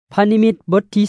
พระนิมิตบทที่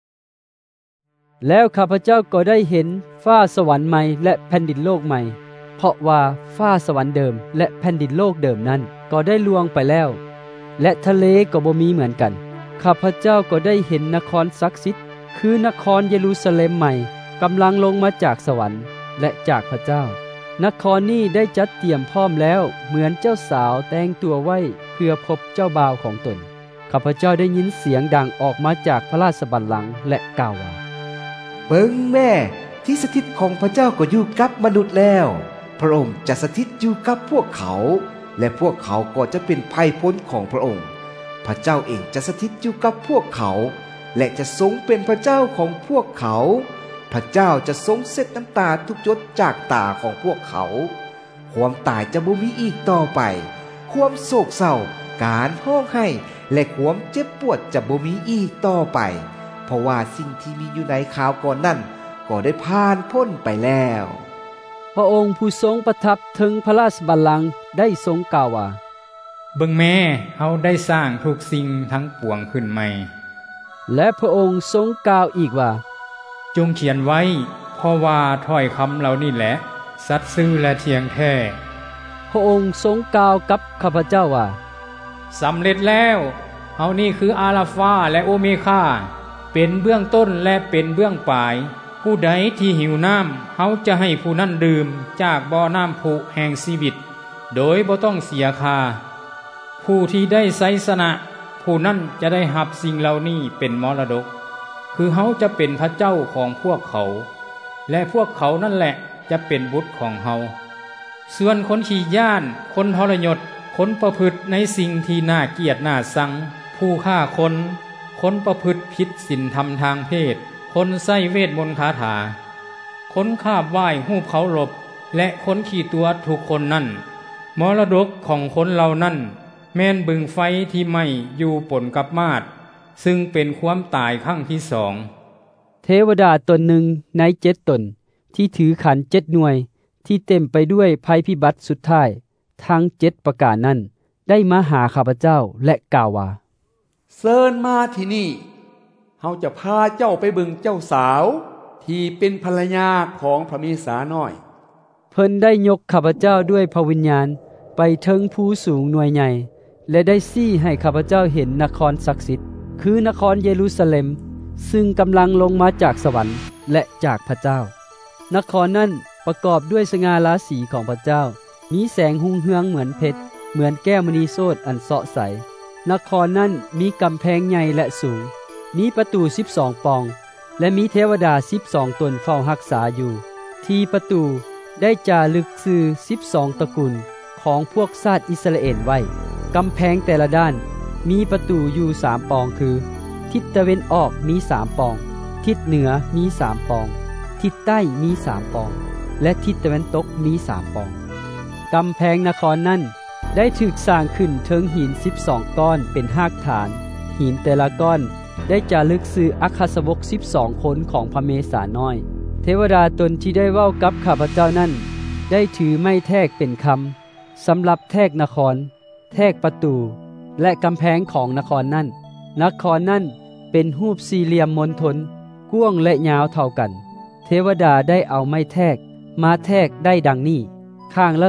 21แล้วข้าพเจ้าก็ได้เห็นฟ้าสวรรค์ใหม่และแผ่นดินโลกใหม่เพราะว่าฟ้าสวรรค์เดิมและแผ่นดินโลกเดิมนั้นก็ได้ล่วงไปแล้วและทะเลก็บ่มีเหมือนกันข้าพเจ้าก็ได้เห็นนครศักดิ์สิทธิ์คือนครเยรูซาเล็มใหม่กำลังลงมาจากสวรรค์และจากพระเจ้านครนี้ได้จัดเตรียมพร้อมแล้วเหมือนเจ้าสาวแต่งตัวไว้เพื่อพบเจ้าบ่าวของตนข้าพเจ้าได้ยินเสียงดังออกมาจากพระราชบัลลังก์และกล่าวว่าเบิ่งแม่ที่สถิตของพระเจ้าก็อยู่กับมนุษย์แล้วพระองค์จะสถิตอยู่กับพวกเขาและพวกเขาก็จะเป็นไพพลของพระองค์พระเจ้าเองจะสถิตอยู่กับพวกเขาและจะทรงเป็นพระเจ้าของพวกเขาพระเจ้าจะทรงเช็ดน้ำตาทุกหยดจากตาของพวกเขาความตายจะบ่มีอีกต่อไปความโศกเศร้าการร้องไห้และความเจ็บปวดจะบ่มีอีกต่อไปเพราะว่าสิ่งที่มีอยู่ในข่าวก่อนนั้นก็ได้ผ่านพ้นไปแล้วพระองค์ผู้ทรงประทับถึงพระราชบัลลังก์ได้ทรงกล่าวว่าเบิ่งแม่เฮาได้สร้างทุกสิ่งทั้งปวงขึ้นใหม่และพระองค์ทรงกล่าวอีกว่าจงเขียนไว้เพราะว่าถ้อยคำเหล่านี้แหละสัตย์ซื่อและเที่ยงแท้พระองค์ทรงกล่าวกับข้าพเจ้าว่าสำเร็จแล้วเฮานี่คืออาลาฟาและโอเมฆาเป็นเบื้องต้นและเป็นเบื้องปลายผู้ใดที่หิวน้ำเฮาจะให้ผู้นั้นดื่มจากบ่อน้ำพุแห่งชีวิตโดยบ่ต้องเสียค่าผู้ที่ได้ไสสนะผู้นั้นจะได้รับสิ่งเหล่านี้เป็นมรดกคือเฮาจะเป็นพระเจ้าของพวกเขาและพวกเขานั่นแหละจะเป็นบุตรของเฮาส่วนคนขี้ย้านคนทรยศคนประพฤติในสิ่งที่น่าเกลียดน่าชังผู้ฆ่าคนประพฤติผิดศีลธรรมทางเพศคนใช้เวทมนต์คาถาคนคาบไหว้รูปเขาหลบและคนขี้ตัวทุกคนนั่นมรดกของคนเหล่านั้นแม่นบึงไฟที่ไหม้อยู่ปนกับมาดซึ่งเป็นความตายครั้งที่สองเทวดาตนหนึ่งใน7ตนที่ถือขัน7หน่วยที่เต็มไปด้วยภัยพิบัติสุดท้ายทั้ง7ประการนั้นได้มาหาข้าพเจ้าและกล่าวว่าเชิญมาที่นี่เฮาจะพาเจ้าไปเบิ่งเจ้าสาวที่เป็นภรรยาของพระเมสาน้อยเพิ่นได้ยกข้าพเจ้าด้วยพระวิญญาณไปถึงภูสูงหน่วยใหญ่และได้ชี้ให้ข้าพเจ้าเห็นนครศักดิ์สิทธิ์คือนครเยรูซาเล็มซึ่งกำลังลงมาจากสวรรค์และจากพระเจ้านครนั้นประกอบด้วยสง่าราศีของพระเจ้ามีแสงหุ่งเฮืองเหมือนเพชรเหมือนแก้วมณีโสดอันเสาะใสนครนั้นมีกำแพงใหญ่และสูงมีประตู12ปองและมีเทวดา12ตนเฝ้ารักษาอยู่ที่ประตูได้จารึกชื่อ12ตระกูลของพวกชาติอิสราเอลไว้กำแพงแต่ละด้านมีประตูอยู่3ปองคือทิศตะวันออกมี3ปองทิศเหนือมี3ปองทิศใต้มี3ปองและทิศตะวันตกมี3ปองกำแพงนครนั้นได้ถูกสร้างขึ้นเทิงหิน12ก้อนเป็นรากฐานหินแต่ละก้อนได้จารึกชื่ออัครสาวก12คนของพระเมสาน้อยเทวดาตนที่ได้เว้ากับข้าพเจ้านั้นได้ถือไม้แทกเป็นคำสำหรับแทกนครแทกประตูและกำแพงของนครนั้นนครนั้นเป็นรูปสี่เหลี่ยมมณฑลกว้างและยาวเท่ากันเทวดาได้เอาไม้แทกมาแทกได้ดังนี้ข้างละ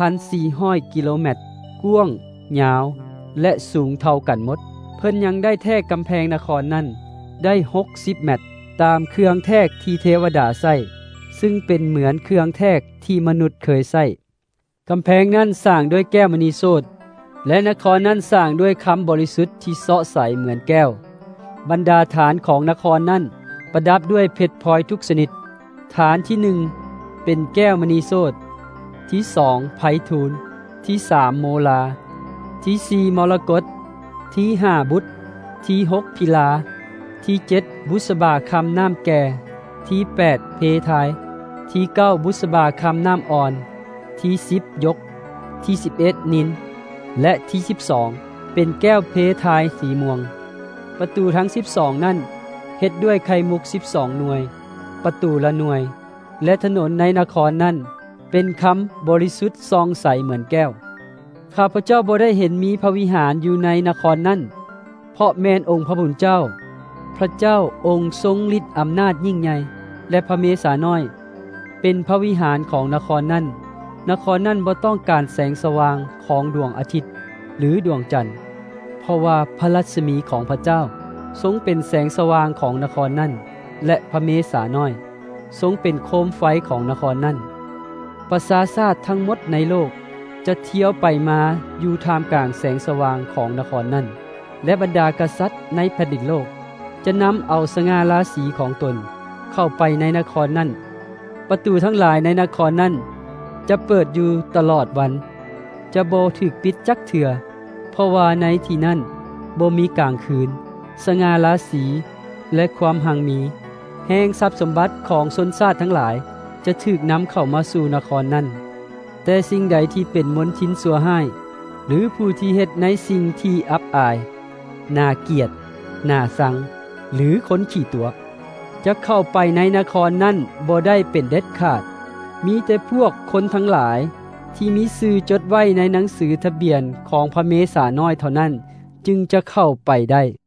2,400 กิโลเมตรกว้างยาวและสูงเท่ากันหมดเพิ่นยังได้แทกกำแพงนครนั้นได้60เมตรตามเครื่องแทกที่เทวดาใช้ซึ่งเป็นเหมือนเครื่องแทกที่มนุษย์เคยใช้กำแพงนั้นสร้างด้วยแก้วมณีโสดและนครนั้นสร้างด้วยคำบริสุทธิ์ที่เสาะใสเหมือนแก้วบรรดาฐานของนครนั้นประดับด้วยเพชรพลอยทุกชนิดฐานที่1เป็นแก้วมณีโสดที่2ไพฑูรย์ที่3โมลาที่4มรกตที่5บุตรที่6พิลาที่7บุษบาคำน้ำแก่ที่8เพทายที่9บุษบาคำน้ำอ่อนที่10ยกที่11นินและที่12เป็นแก้วเพทายสีม่วงประตูทั้ง12นั่นเฮ็ดด้วยไข่มุก12หน่วยประตูละหน่วยและถนนในนครนั่นเป็นคำบริสุทธิ์ซองใสเหมือนแก้วข้าพเจ้าบ่ได้เห็นมีพระวิหารอยู่ในนครนั่นเพราะแม่นองค์พระผู้เป็นเจ้าพระเจ้าองค์ทรงฤทธิ์อำนาจยิ่งใหญ่และพระเมสาน้อยเป็นพระวิหารของนครนั้นนครนั้นบ่ต้องการแสงสว่างของดวงอาทิตย์หรือดวงจันทร์เพราะว่าพระรัศมีของพระเจ้าทรงเป็นแสงสว่างของนครนั้นและพระเมสาน้อยทรงเป็นโคมไฟของนครนั้นประชาชาติทั้งหมดในโลกจะเที่ยวไปมาอยู่ท่ามกลางแสงสว่างของนครนั้นและบรรดากษัตริย์ในแผ่นดินโลกจะนำเอาสง่าราศีของตนเข้าไปในนครนั้นประตูทั้งหลายในนครนั้นจะเปิดอยู่ตลอดวันจะบ่ถูกปิดจักเทื่อเพราะว่าในที่นั้นบ่มีกลางคืนสง่าราศีและความหังมีแห่งทรัพย์สมบัติของชนชาติทั้งหลายจะถูกนำเข้ามาสู่นครนั้นแต่สิ่งใดที่เป็นมนทินสัวห้ายหรือผู้ที่เฮ็ดในสิ่งที่อับอายน่าเกียรติน่าสังหรือคนขี้ตัวจะเข้าไปในนครนั้นบ่ได้เป็นเด็ดขาดมีแต่พวกคนทั้งหลายที่มีชื่อจดไว้ในหนังสือทะเบียนของพระเมสาน้อยเท่านั้นจึงจะเข้าไปได้